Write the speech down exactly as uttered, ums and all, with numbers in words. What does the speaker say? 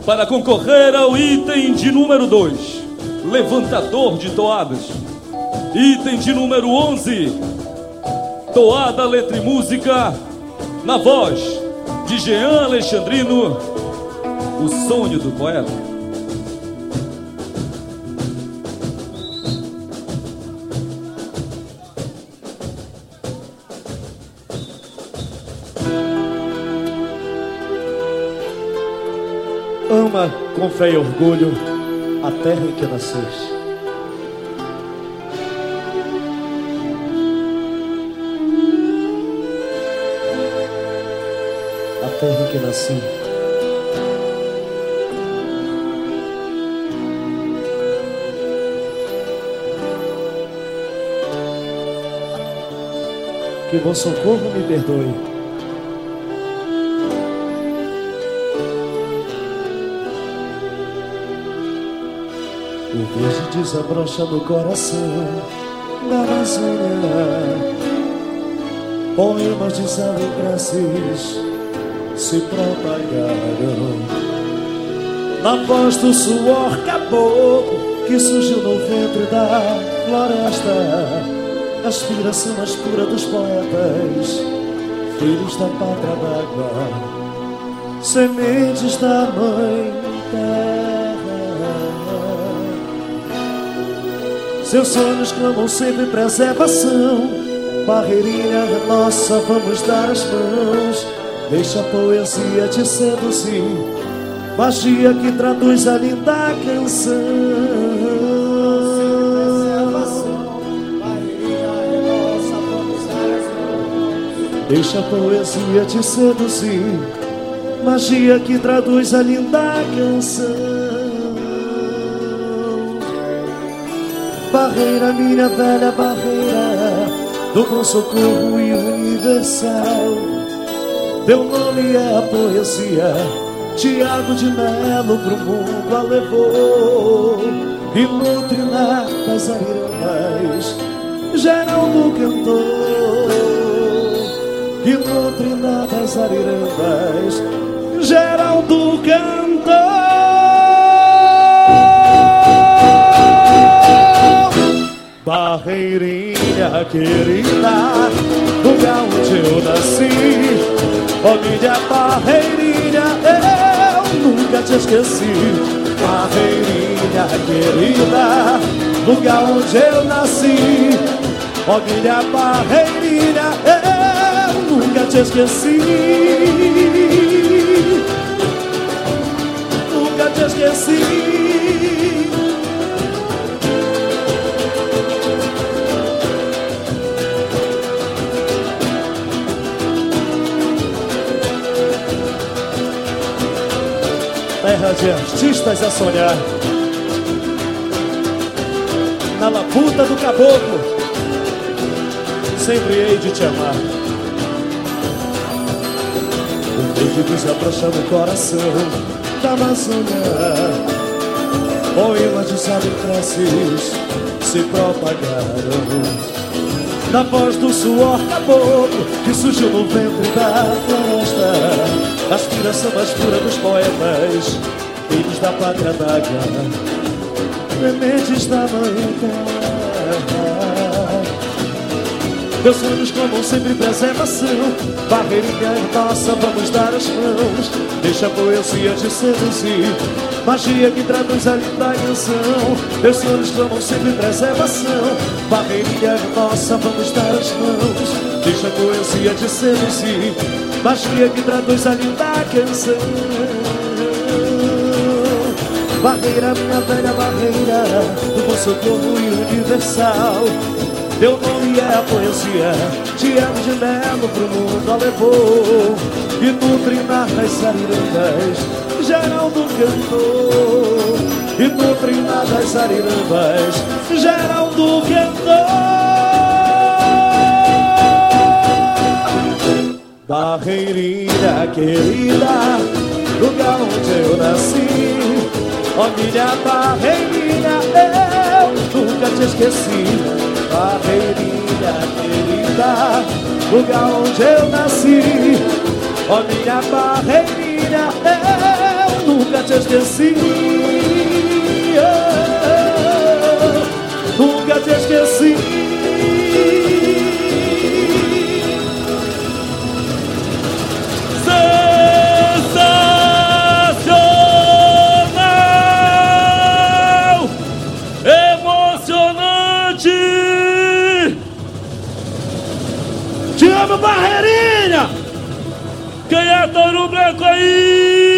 Para concorrer ao item de número dois, levantador de toadas. Item de número onze, toada, letra e música, na voz de Jean Alexandrino, o sonho do poeta. Ama com fé e orgulho a terra em que nasceste. A terra em que nasci. Que Bom Socorro me perdoe. O verde desabrocha no coração da Amazônia. Poemas de sal e preces se propagaram na voz do suor caboclo que surgiu no ventre da floresta. Aspiração mais pura dos poetas, filhos da pátria d'água, sementes da mãe terra. Seus sonhos clamam sempre preservação. Barreirinha nossa, vamos dar as mãos. Deixa a poesia te seduzir, magia que traduz a linda canção. Deixa a poesia te seduzir, magia que traduz a linda canção. Barreira, minha velha barreira, do Bom Socorro e universal. Teu nome é a poesia, Tiago de Melo pro mundo a levou. E nutre lá das arirandas, Geraldo cantou. E nutre lá das arirandas, Geraldo cantou. Barreirinha querida, lugar onde eu nasci. Ó minha barreirinha, eu nunca te esqueci. Barreirinha querida, lugar onde eu nasci. Ó minha barreirinha, eu nunca te esqueci. Nunca te esqueci. Terra de artistas a sonhar, na labuta do caboclo, sempre hei de te amar. O verde desabrocha no coração da Amazônia. Poemas de sal e preces se propagaram na voz do suor caboclo que surgiu no ventre da floresta. Aspiração mais pura dos poetas, filhos da pátria d'água, sementes da mãe terra. Meus sonhos clamam sempre preservação. Barreirinha nossa, vamos dar as mãos. Deixa a poesia te seduzir, magia que traduz a linda canção. Meus sonhos clamam sempre preservação. Barreirinha nossa, vamos dar as mãos. Deixa a poesia te seduzir, magia que traduz a linda canção. Barreira, minha velha barreira, do Bom Socorro e universal. Teu nome é a poesia, Tiago de Melo pro mundo a levou. E nutre nas arirandas, Geraldo cantou. E nutre nas arirandas, Geraldo cantou. Barreirinha querida, lugar onde eu nasci. Ó minha barreirinha, eu nunca te esqueci. Barreirinha querida, lugar onde eu nasci. Ó minha barreirinha, eu nunca te esqueci. esqueci. Eu nunca te esqueci. Sensacional! Emocionante! Te amo, Barreirinha! Quem é Touro Branco aí?